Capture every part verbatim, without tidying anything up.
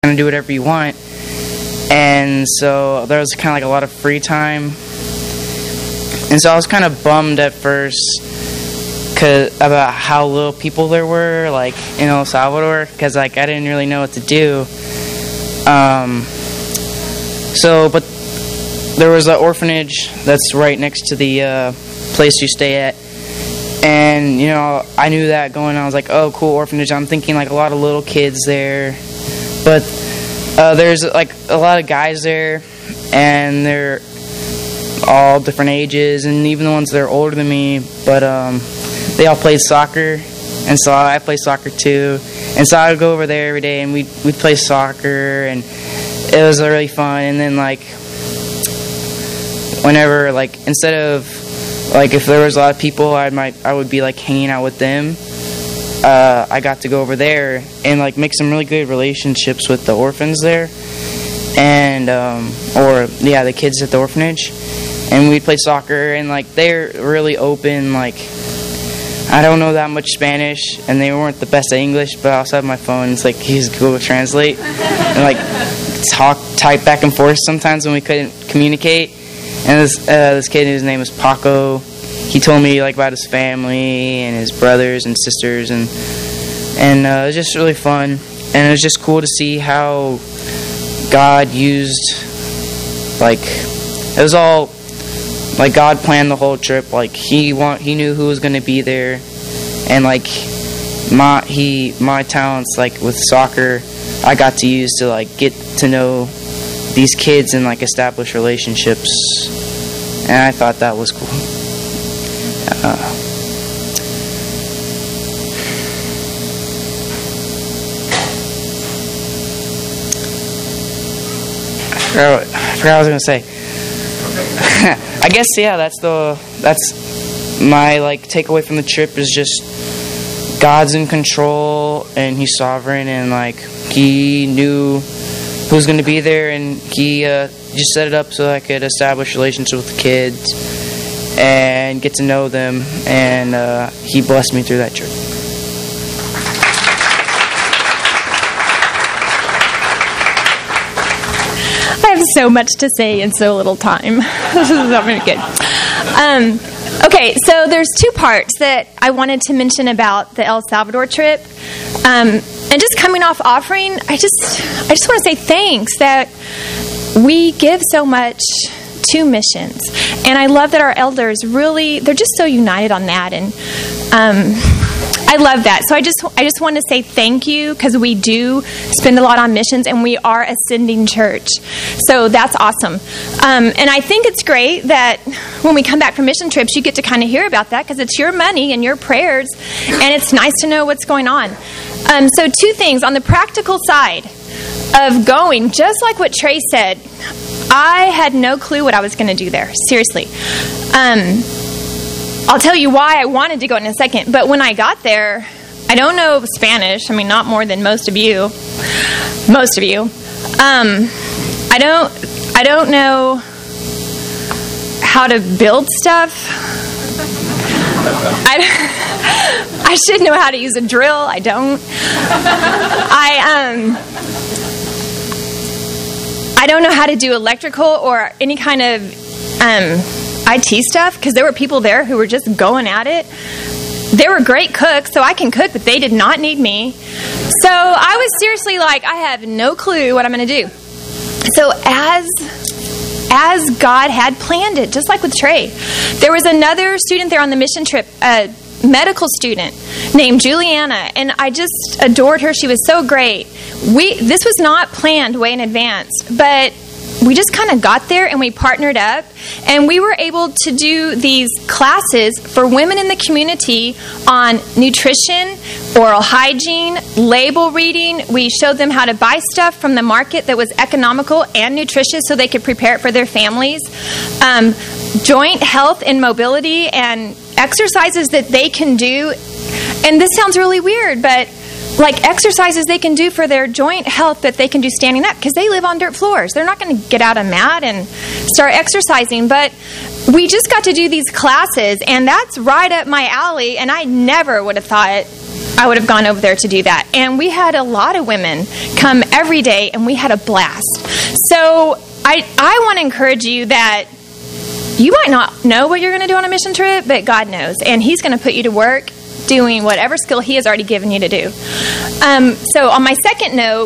kind of do whatever you want. And so there was kind of like a lot of free time. And so I was kind of bummed at first cause, about how little people there were, like, in El Salvador, because, like, I didn't really know what to do. Um, so, but there was an orphanage that's right next to the uh, place you stay at. And, you know, I knew that going on. I was like, oh, cool, orphanage. I'm thinking, like, a lot of little kids there. But uh, there's, like, a lot of guys there, and they're all different ages, and even the ones that are older than me. But um, they all played soccer, and so I played soccer, too. And so I would go over there every day, and we'd, we'd play soccer, and it was really fun. And then, like, whenever, like, instead of, like, if there was a lot of people, I might, I would be, like, hanging out with them. Uh, I got to go over there and, like, make some really good relationships with the orphans there. And, um, or, yeah, the kids at the orphanage. And we'd play soccer, and, like, they're really open, like, I don't know that much Spanish, and they weren't the best at English, but I also have my phone. It's like, use Google Translate, and, like, talk, type back and forth sometimes when we couldn't communicate. And this uh, this kid, his name was Paco, he told me, like, about his family and his brothers and sisters, and and uh, it was just really fun. And it was just cool to see how God used, like, it was all, like, God planned the whole trip. Like, he want, he knew who was going to be there, and, like, my he my talents, like, with soccer, I got to use to, like, get to know these kids and, like, establish relationships, and I thought that was cool. Uh, I forgot what, I forgot what I was gonna say. I guess, yeah, that's the that's my, like, takeaway from the trip is just God's in control, and He's sovereign, and, like, He knew who was going to be there, and He uh, just set it up so I could establish relationships with the kids and get to know them, and uh, He blessed me through that trip. I have so much to say in so little time. This is not very good. Um, okay, so there's two parts that I wanted to mention about the El Salvador trip. Um, and just coming off offering, I just I just want to say thanks that we give so much to missions. And I love that our elders really, they're just so united on that. And um, I love that. So I just I just want to say thank you, because we do spend a lot on missions, and we are a sending church. So that's awesome. Um, and I think it's great that when we come back from mission trips, you get to kind of hear about that, because it's your money and your prayers, and it's nice to know what's going on. Um, so two things. On the practical side of going, just like what Trey said, I had no clue what I was going to do there. Seriously. Um I'll tell you why I wanted to go in a second, but when I got there, I don't know Spanish. I mean, not more than most of you. Most of you. Um, I don't. I don't know how to build stuff. I, I should know how to use a drill. I don't. I um. I don't know how to do electrical or any kind of um. I T stuff, because there were people there who were just going at it. They were great cooks, so I can cook, but they did not need me. So I was seriously like, I have no clue what I'm going to do. So as as God had planned it, just like with Trey, there was another student there on the mission trip, a medical student named Juliana, and I just adored her. She was so great. We this was not planned way in advance, but we just kind of got there and we partnered up, and we were able to do these classes for women in the community on nutrition, oral hygiene, label reading. We showed them how to buy stuff from the market that was economical and nutritious so they could prepare it for their families. Um, joint health and mobility and exercises that they can do. And this sounds really weird, but like exercises they can do for their joint health that they can do standing up, because they live on dirt floors. They're not going to get out a mat and start exercising. But we just got to do these classes, and that's right up my alley, and I never would have thought I would have gone over there to do that. And we had a lot of women come every day, and we had a blast. So I, I want to encourage you that you might not know what you're going to do on a mission trip, but God knows. And He's going to put you to work doing whatever skill He has already given you to do. Um, so on my second note,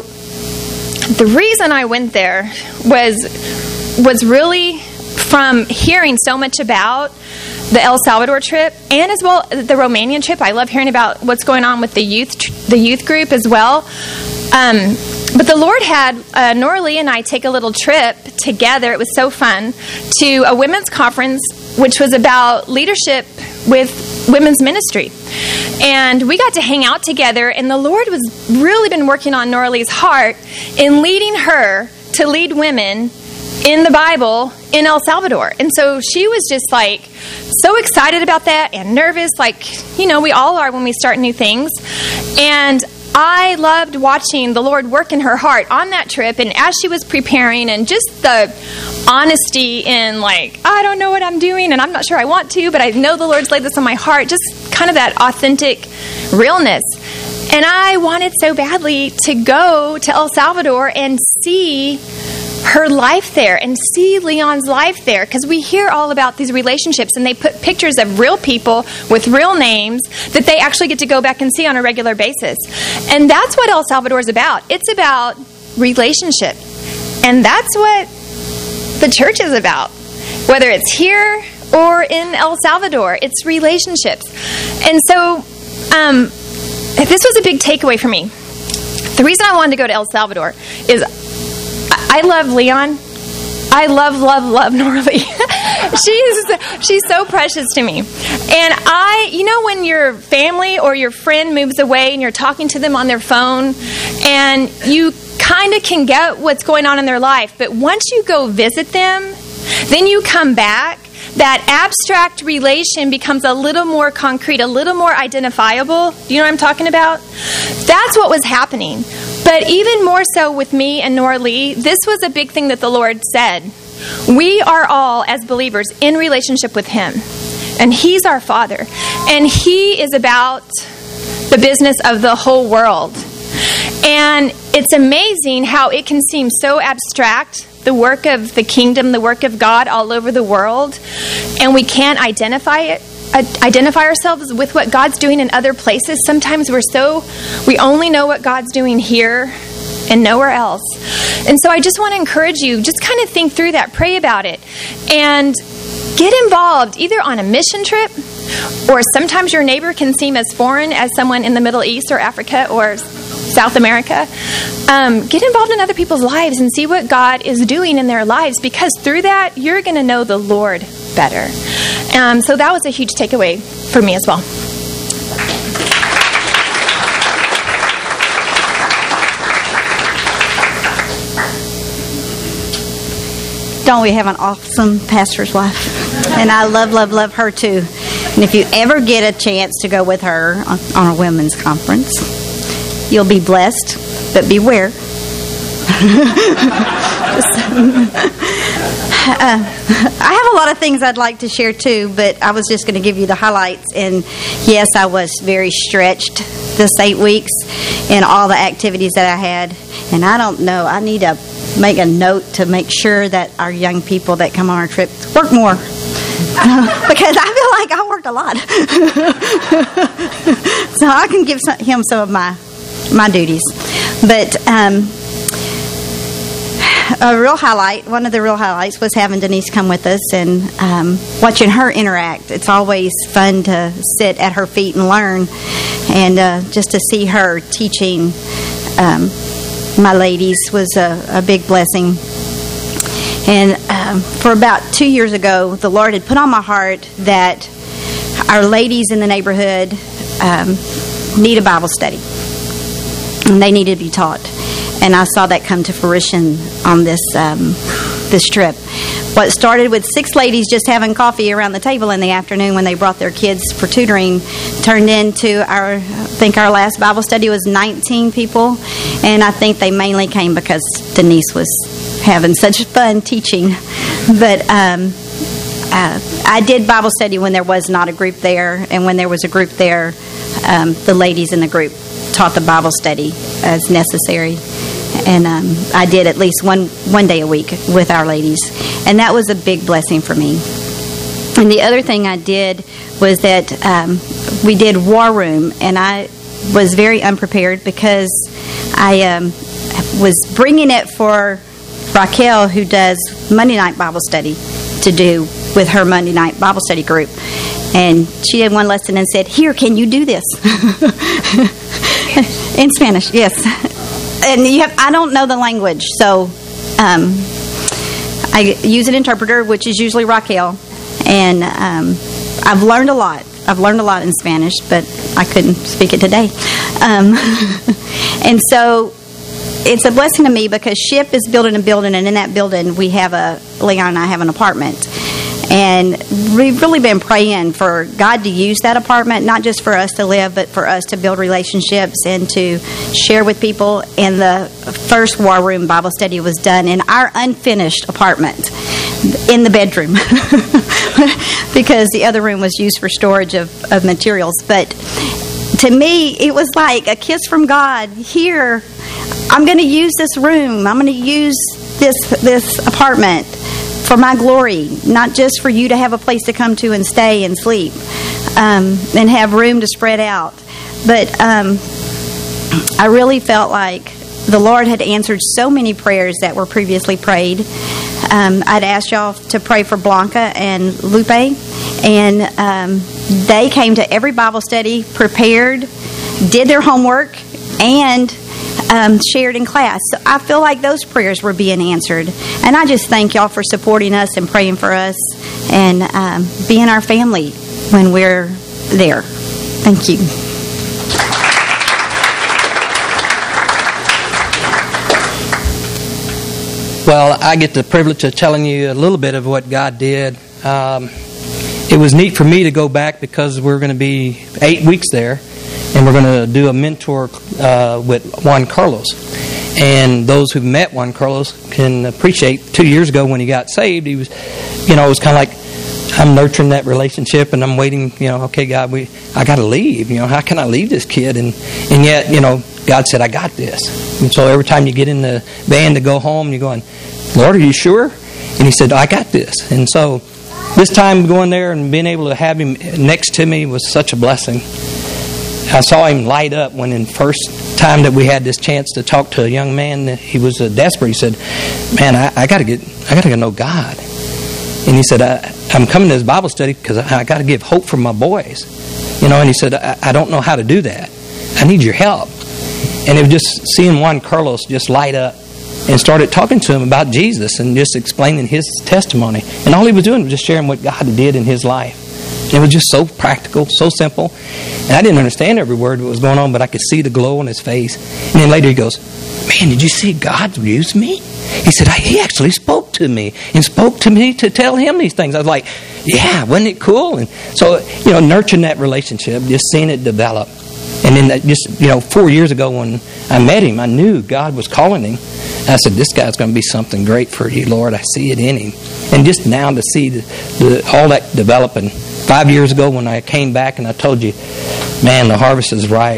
the reason I went there was was really from hearing so much about the El Salvador trip, and as well the Romanian trip. I love hearing about what's going on with the youth the youth group as well. Um, but the Lord had uh, Nora Lee and I take a little trip together. It was so fun, to a women's conference, which was about leadership with women's ministry. And we got to hang out together, and the Lord was really been working on Nora Lee's heart in leading her to lead women in the Bible in El Salvador. And so she was just like so excited about that and nervous, like, you know, we all are when we start new things. And I loved watching the Lord work in her heart on that trip, and as she was preparing, and just the honesty in like, I don't know what I'm doing, and I'm not sure I want to, but I know the Lord's laid this on my heart, just kind of that authentic realness. And I wanted so badly to go to El Salvador and see her life there and see Leon's life there, because we hear all about these relationships, and they put pictures of real people with real names that they actually get to go back and see on a regular basis. And that's what El Salvador is about. It's about relationship, and that's what the church is about, whether it's here or in El Salvador. It's relationships. And so um, this was a big takeaway for me. The reason I wanted to go to El Salvador is I love Leon. I love, love, love Nora Lee. she's she's so precious to me. And I, you know, when your family or your friend moves away and you're talking to them on their phone, and you kind of can get what's going on in their life, but once you go visit them, then you come back, that abstract relation becomes a little more concrete, a little more identifiable. Do you know what I'm talking about? That's what was happening. But even more so with me and Nora Lee, this was a big thing that the Lord said. We are all, as believers, in relationship with Him. And He's our Father. And He is about the business of the whole world. And it's amazing how it can seem so abstract, the work of the kingdom, the work of God all over the world, and we can't identify it, identify ourselves with what God's doing in other places. Sometimes we're so, we only know what God's doing here and nowhere else. And so I just want to encourage you, just kind of think through that, pray about it, and get involved either on a mission trip, or sometimes your neighbor can seem as foreign as someone in the Middle East or Africa or South America. Um, get involved in other people's lives and see what God is doing in their lives, because through that, you're going to know the Lord better. Um, so that was a huge takeaway for me as well. Don't we have an awesome pastor's wife? And I love, love, love her too. And if you ever get a chance to go with her on, on a women's conference, you'll be blessed, but beware. Uh, I have a lot of things I'd like to share too, but I was just going to give you the highlights. And yes, I was very stretched this eight weeks in all the activities that I had. And I don't know, I need to make a note to make sure that our young people that come on our trip work more. Uh, because I feel like I worked a lot. So I can give some, him some of my my duties. But um, a real highlight, one of the real highlights was having Denise come with us and um, watching her interact. It's always fun to sit at her feet and learn, and uh, just to see her teaching um, my ladies was a, a big blessing. And um, for about two years ago, the Lord had put on my heart that our ladies in the neighborhood um, need a Bible study, and they need to be taught. And I saw that come to fruition on this um, this trip. What started with six ladies just having coffee around the table in the afternoon when they brought their kids for tutoring turned into our, I think our last Bible study was nineteen people. And I think they mainly came because Denise was having such fun teaching. But um, uh, I did Bible study when there was not a group there, and when there was a group there, um, the ladies in the group taught the Bible study as necessary. And um, I did at least one, one day a week with our ladies. And that was a big blessing for me. And the other thing I did was that um, we did War Room, and I was very unprepared because I um, was bringing it for Raquel, who does Monday night Bible study, to do with her Monday night Bible study group. And she did one lesson and said, "Here, can you do this?" In Spanish, yes. And you have, I don't know the language, so um, I use an interpreter, which is usually Raquel. And um, I've learned a lot. I've learned a lot in Spanish, but I couldn't speak it today. Um, and so it's a blessing to me because SHIP is building a building, and in that building we have a, Leon and I have an apartment. And we've really been praying for God to use that apartment, not just for us to live, but for us to build relationships and to share with people. And the first War Room Bible study was done in our unfinished apartment, in the bedroom, because the other room was used for storage of, of materials. But to me, it was like a kiss from God. Here, I'm going to use this room. I'm going to use this this apartment for my glory, not just for you to have a place to come to and stay and sleep, um, and have room to spread out. But um, I really felt like the Lord had answered so many prayers that were previously prayed. Um, I'd asked y'all to pray for Blanca and Lupe, and um, they came to every Bible study prepared, did their homework, and Um, shared in class. So I feel like those prayers were being answered. And I just thank y'all for supporting us and praying for us and um, being our family when we're there. Thank you. Well, I get the privilege of telling you a little bit of what God did. Um, it was neat for me to go back because we're going to be eight weeks there. And we're going to do a mentor uh, with Juan Carlos. And those who've met Juan Carlos can appreciate two years ago when he got saved, he was, you know, it was kind of like, I'm nurturing that relationship and I'm waiting, you know, okay, God, we, I got to leave. You know, how can I leave this kid? And, and yet, you know, God said, I got this. And so every time you get in the van to go home, you're going, Lord, are you sure? And he said, I got this. And so this time going there and being able to have him next to me was such a blessing. I saw him light up when in the first time that we had this chance to talk to a young man. He was uh, desperate. He said, man, I, I got to get, I got to know God. And he said, I, I'm coming to this Bible study because I, I got to give hope for my boys. You know, and he said, I, I don't know how to do that. I need your help. And it was just seeing Juan Carlos just light up and started talking to him about Jesus and just explaining his testimony. And all he was doing was just sharing what God did in his life. It was just so practical, so simple. And I didn't understand every word that was going on, but I could see the glow on his face. And then later he goes, man, did you see God use me? He said, he actually spoke to me and spoke to me to tell him these things. I was like, yeah, wasn't it cool? And so, you know, nurturing that relationship, just seeing it develop. And then that just, you know, four years ago when I met him, I knew God was calling him. I said, this guy's going to be something great for you, Lord. I see it in him. And just now to see the, the, all that developing. Five years ago when I came back and I told you, man, the harvest is ripe.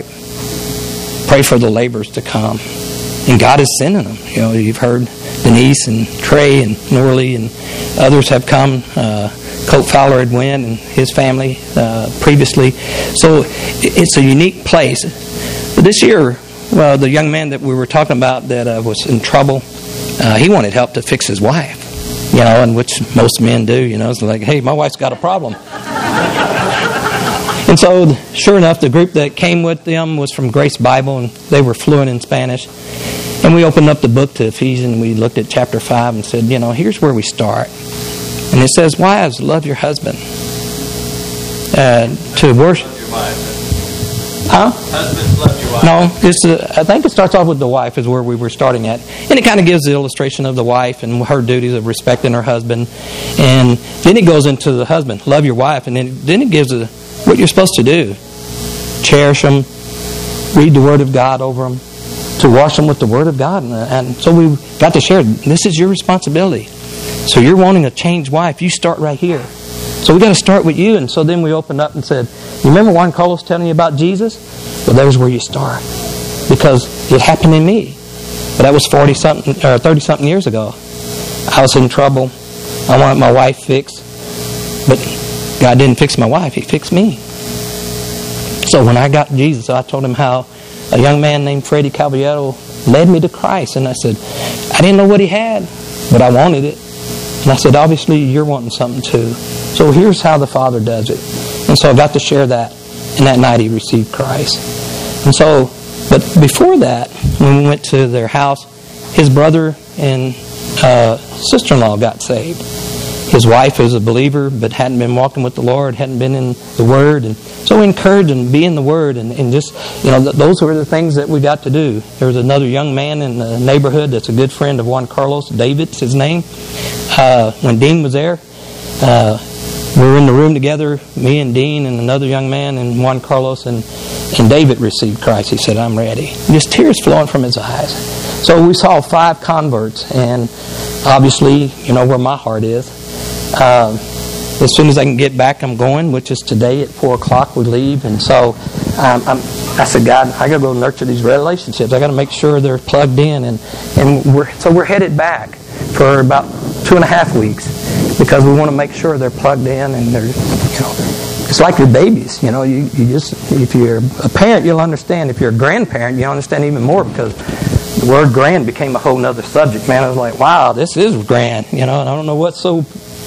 Pray for the laborers to come. And God is sending them. You know, you've heard Denise and Trey and Norley and others have come. Uh, Colt Fowler had went and his family uh, previously. So it's a unique place. But this year, well, the young man that we were talking about that uh, was in trouble, uh, he wanted help to fix his wife. You know, and which most men do, you know. It's like, hey, my wife's got a problem. And so, sure enough, the group that came with them was from Grace Bible, and they were fluent in Spanish. And we opened up the book to Ephesians, and we looked at chapter five and said, you know, here's where we start. And it says, wives, love your husband. Uh, to worship. Huh? Husbands, love your wife. No, it's a, I think it starts off with the wife is where we were starting at. And it kind of gives the illustration of the wife and her duties of respecting her husband. And then it goes into the husband, love your wife. And then, then it gives a, what you're supposed to do. Cherish them, read the Word of God over them, to wash them with the Word of God. And, and so we got to share, this is your responsibility. So you're wanting a changed wife, you start right here. So we got to start with you. And so then we opened up and said, you remember Juan Carlos telling you about Jesus? Well, there's where you start. Because it happened in me. But that was forty something or thirty something years ago. I was in trouble. I wanted my wife fixed. But God didn't fix my wife. He fixed me. So when I got Jesus, I told him how a young man named Freddie Caballero led me to Christ. And I said, I didn't know what he had, but I wanted it. And I said, obviously you're wanting something too. So here's how the Father does it. And so I got to share that. And that night he received Christ. And so, but before that, when we went to their house, his brother and uh, sister-in-law got saved. His wife is a believer, but hadn't been walking with the Lord, hadn't been in the Word. And so we encouraged them to be in the Word. And, and just, you know, th- those were the things that we got to do. There was another young man in the neighborhood that's a good friend of Juan Carlos. David's his name. Uh, when Dean was there, uh, we were in the room together, me and Dean and another young man and Juan Carlos, and, and David received Christ. He said, I'm ready. Just tears flowing from his eyes. So we saw five converts, and obviously, you know where my heart is. Uh, as soon as I can get back, I'm going, which is today at four o'clock we leave. And so um, I'm, I said, God, I got to go nurture these relationships. I got to make sure they're plugged in. And, and we're, so we're headed back for about two and a half weeks because we want to make sure they're plugged in and they're, you know, it's like your babies. You know, you, you just, if you're a parent, you'll understand. If you're a grandparent, you'll understand even more because the word grand became a whole other subject. Man, I was like, wow, this is grand. You know, and I don't know what's so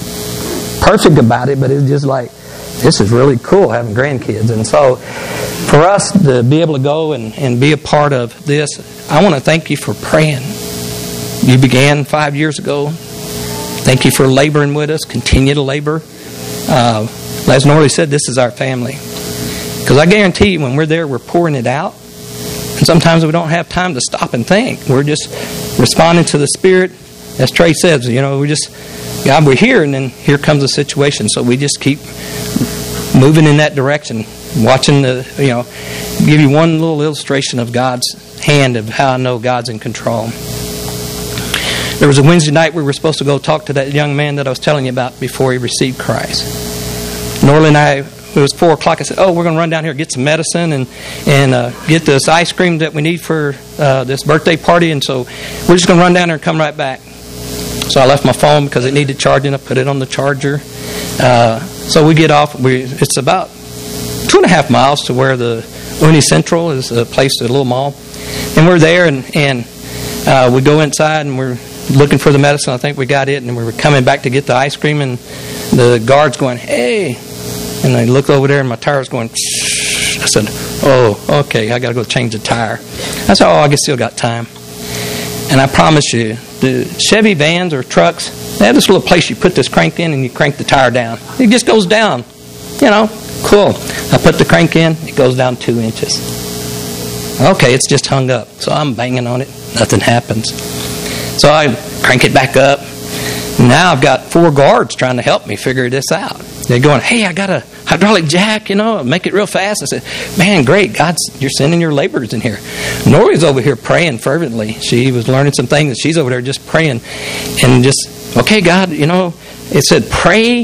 perfect about it, but it's just like, this is really cool having grandkids. And so for us to be able to go and, and be a part of this, I want to thank you for praying. You began five years ago. Thank you for laboring with us. Continue to labor. Uh, as Norley said, this is our family. Because I guarantee you when we're there, we're pouring it out. And sometimes we don't have time to stop and think. We're just responding to the Spirit. As Trey says, you know, we just, God, we're here, and then here comes a situation. So we just keep moving in that direction, watching the, you know, give you one little illustration of God's hand of how I know God's in control. There was a Wednesday night we were supposed to go talk to that young man that I was telling you about before he received Christ. Norley and I, it was four o'clock. I said, oh, we're going to run down here and get some medicine and and uh, get this ice cream that we need for uh, this birthday party. And so we're just going to run down there and come right back. So I left my phone because it needed charging. I put it on the charger. Uh, so we get off. We It's about two and a half miles to where the Uni Central is, a place, a little mall. And we're there, and, and uh, we go inside, and we're looking for the medicine. I think we got it, and we were coming back to get the ice cream, and the guard's going, hey. And I look over there, and my tire's going, shh. I said, oh, okay, I got to go change the tire. I said, oh, I guess still got time. And I promise you, the Chevy vans or trucks, they have this little place you put this crank in and you crank the tire down. It just goes down. You know, cool. I put the crank in, it goes down two inches. Okay, it's just hung up. So I'm banging on it. Nothing happens. So I crank it back up. Now I've got four guards trying to help me figure this out. They're going, hey, I got a hydraulic jack, you know, make it real fast. I said, man, great. God's, you're sending your laborers in here. Nori's over here praying fervently. She was learning some things, and she's over there just praying. And just, okay, God, you know, it said pray,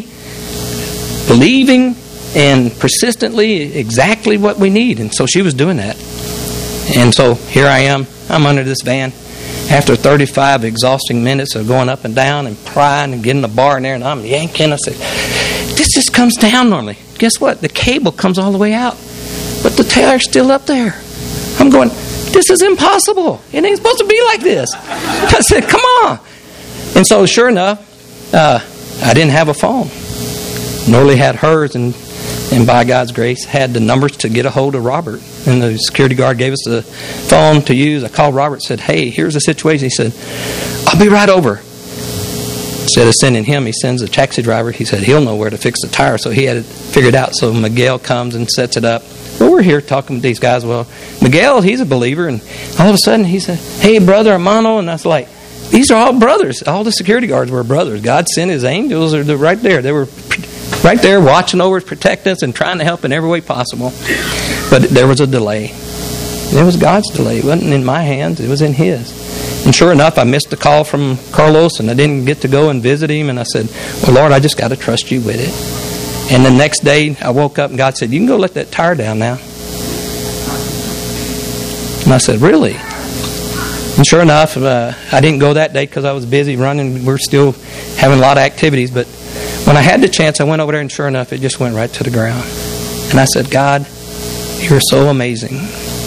believing, and persistently exactly what we need. And so she was doing that. And so here I am. I'm under this van. After thirty-five exhausting minutes of going up and down and prying and getting the bar in there, and I'm yanking, I said, this just comes down normally. Guess what? The cable comes all the way out, but the tire's still up there. I'm going, this is impossible. It ain't supposed to be like this. I said, come on. And so sure enough, uh, I didn't have a phone. Norley had hers, and and by God's grace, had the numbers to get a hold of Robert. And the security guard gave us the phone to use. I called Robert and said, hey, here's the situation. He said, I'll be right over. Instead of sending him, he sends a taxi driver. He said he'll know where to fix the tire. So he had it figured out. So Miguel comes and sets it up. Well, we're here talking with these guys. Well, Miguel, he's a believer. And all of a sudden, he said, hey, brother Armando. And I was like, these are all brothers. All the security guards were brothers. God sent his angels. They're right there. They were right there watching over us, protecting us, and trying to help in every way possible. But there was a delay. It was God's delay. It wasn't in my hands. It was in His. And sure enough, I missed a call from Carlos, and I didn't get to go and visit him. And I said, well, Lord, I just got to trust you with it. And the next day, I woke up and God said, you can go let that tire down now. And I said, really? And sure enough, uh, I didn't go that day because I was busy running. We're still having a lot of activities. But when I had the chance, I went over there, and sure enough, it just went right to the ground. And I said, God, you're so amazing.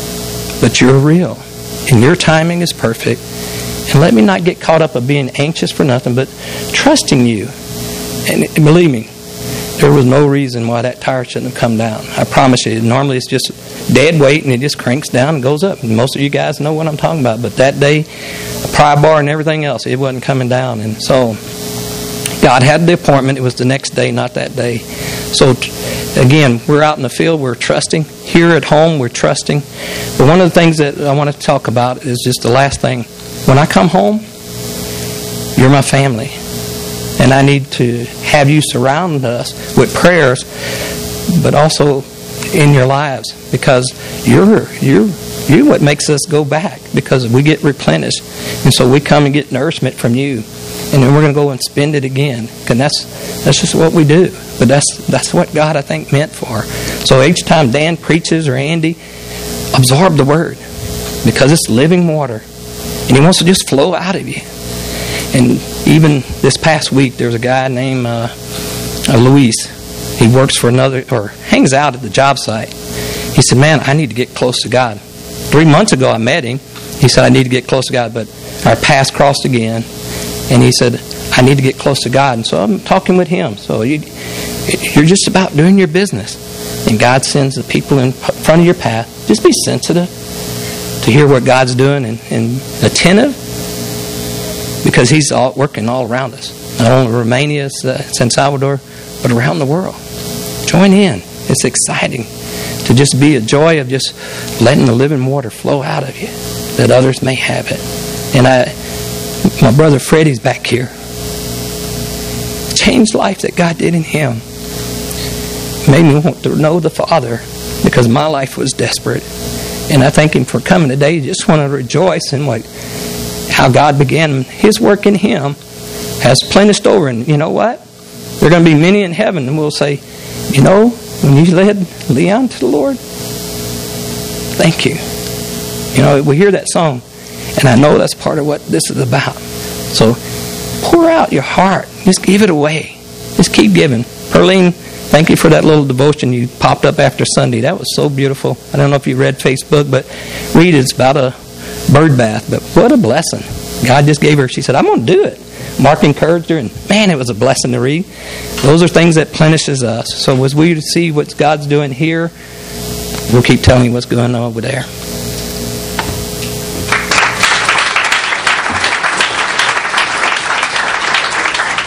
But you're real. And your timing is perfect. And let me not get caught up of being anxious for nothing, but trusting you. And believe me, there was no reason why that tire shouldn't have come down. I promise you. Normally it's just dead weight and it just cranks down and goes up. And most of you guys know what I'm talking about. But that day, the pry bar and everything else, it wasn't coming down. And so God had the appointment. It was the next day, not that day. So again, we're out in the field. We're trusting. Here at home, we're trusting. But one of the things that I want to talk about is just the last thing. When I come home, you're my family. And I need to have you surround us with prayers, but also in your lives, because you're you're you're what makes us go back, because we get replenished, and so we come and get nourishment from you, and then we're going to go and spend it again, and that's that's just what we do. But that's that's what God, I think, meant for. So each time Dan preaches or Andy, absorb the word, because it's living water, and He wants to just flow out of you. And even this past week, there's a guy named uh, uh, Luis. He works for another, or hangs out at the job site. He said, man, I need to get close to God. Three months ago, I met him. He said, I need to get close to God. But our paths crossed again. And he said, I need to get close to God. And so I'm talking with him. So you, you're just about doing your business. And God sends the people in front of your path. Just be sensitive to hear what God's doing, and, and attentive, because He's all, working all around us. Not only Romania, uh, San Salvador, but around the world. Join in. It's exciting to just be a joy of just letting the living water flow out of you, that others may have it. And I, my brother Freddie's back here. Changed life that God did in him. Made me want to know the Father, because my life was desperate. And I thank Him for coming today. Just want to rejoice in what how God began His work in him has plenished over. And you know what? There are going to be many in heaven, and we'll say, you know, when you led Leon to the Lord, thank you. You know, we hear that song, and I know that's part of what this is about. So pour out your heart. Just give it away. Just keep giving. Perlene, thank you for that little devotion you popped up after Sunday. That was so beautiful. I don't know if you read Facebook, but read it. It's about a bird bath. But what a blessing. God just gave her, she said, I'm going to do it. Mark encouraged her, and man, it was a blessing to read. Those are things that plenishes us. So as we see what God's doing here, we'll keep telling you what's going on over there.